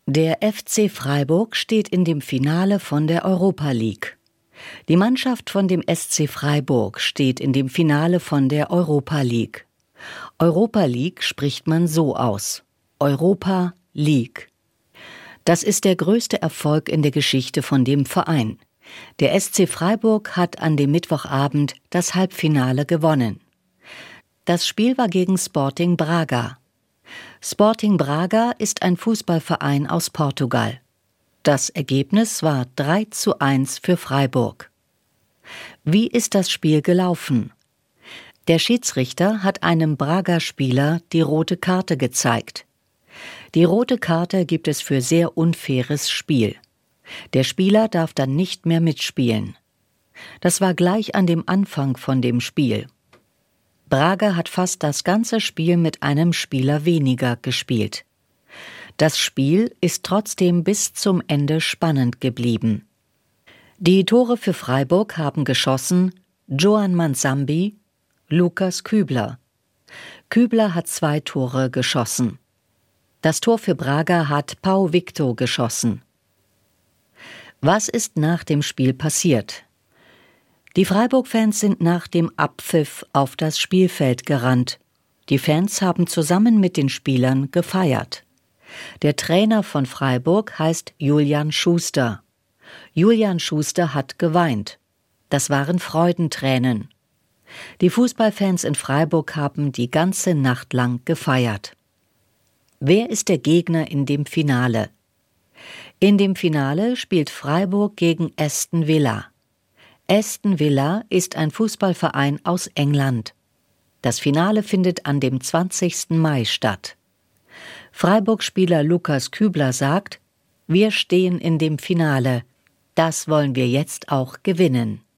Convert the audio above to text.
Der FC Freiburg steht in dem Finale von der Europa League. Die Mannschaft von dem SC Freiburg steht in dem Finale von der Europa League. Europa League spricht man so aus: Europa League. Das ist der größte Erfolg in der Geschichte von dem Verein. Der SC Freiburg hat an dem Mittwochabend das Halbfinale gewonnen. Das Spiel war gegen Sporting Braga. Sporting Braga ist ein Fußballverein aus Portugal. Das Ergebnis war 3:1 für Freiburg. Wie ist das Spiel gelaufen? Der Schiedsrichter hat einem Braga-Spieler die rote Karte gezeigt. Die rote Karte gibt es für sehr unfaires Spiel. Der Spieler darf dann nicht mehr mitspielen. Das war gleich an dem Anfang von dem Spiel. Braga hat fast das ganze Spiel mit einem Spieler weniger gespielt. Das Spiel ist trotzdem bis zum Ende spannend geblieben. Die Tore für Freiburg haben geschossen Joan Manzambi, Lukas Kübler. Kübler hat 2 Tore geschossen. Das Tor für Braga hat Pau Victor geschossen. Was ist nach dem Spiel passiert? Die Freiburg-Fans sind nach dem Abpfiff auf das Spielfeld gerannt. Die Fans haben zusammen mit den Spielern gefeiert. Der Trainer von Freiburg heißt Julian Schuster. Julian Schuster hat geweint. Das waren Freudentränen. Die Fußballfans in Freiburg haben die ganze Nacht lang gefeiert. Wer ist der Gegner in dem Finale? In dem Finale spielt Freiburg gegen Aston Villa. Aston Villa ist ein Fußballverein aus England. Das Finale findet an dem 20. Mai statt. Freiburg-Spieler Lukas Kübler sagt: Wir stehen in dem Finale. Das wollen wir jetzt auch gewinnen.